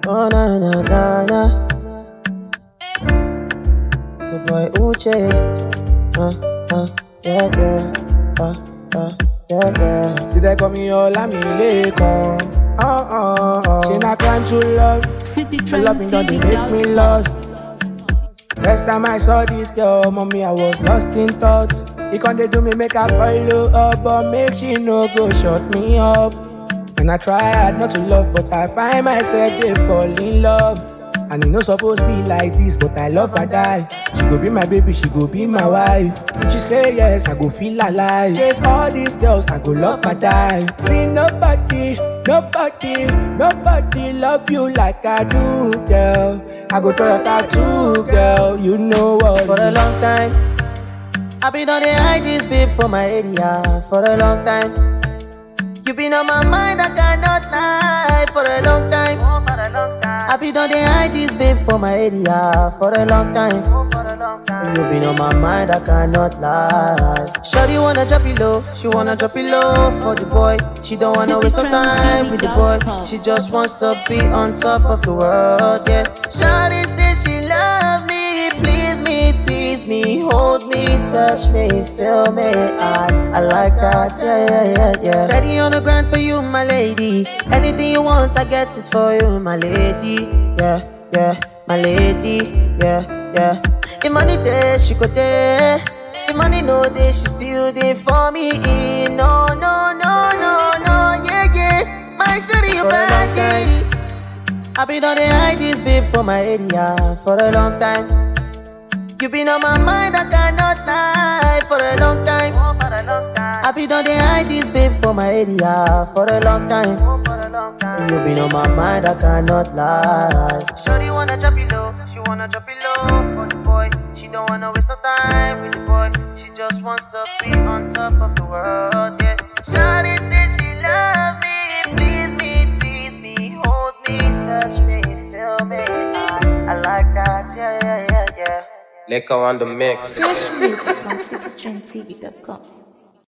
Oh na na na na. It's a boy Uche. Yeah yeah. Yeah yeah. See they call me Olamilekan. She not crime to love. My loving don't they make me lost. First time I saw this girl, mommy, I was lost in thoughts. He can't they do me make her follow up, but make she no go shut me up. And I try hard not to love, but I find myself they fall in love. And it no supposed to be like this, but I love her die. She go be my baby, she go be my wife. If she say yes, I go feel alive. Chase all these girls, I go love her die. See nobody love you like I do, girl. I go try your tattoo, girl. You know what? For a long time, I've been on the hide this babe for my area. For a long time, you been on my mind, I cannot lie. For a long time, I've been on the hide this babe for my area. For a long time, you been on my mind, I cannot lie. Shawty wanna drop it low, she wanna drop it low for the boy. She don't wanna waste no time with the boy. She just wants to be on top of the world, yeah. Shawty said she love me, please me, tease me, hold me, touch me, feel me. I like that, yeah. Steady on the ground for you, my lady. Anything you want, I get it for you, my lady. Yeah, my lady, yeah. The money there, she go there. The money no there, she still there for me. No, yeah. My shawty, you body. I've been on the hide this babe for my area for a long time. You been on my mind, I cannot lie. For a long time, I've been on the hide this babe for my area for a long time. You been on my mind, I cannot lie. Shawty wanna drop it low, she wanna drop it low for the boy. She don't wanna waste no time with the boy. She just wants to be on top of the world, yeah. Shawty said she love me, please me, tease me, hold me, touch me, feel me. I like that, yeah. Leko on the mix. Fresh music from citytrendtv.com.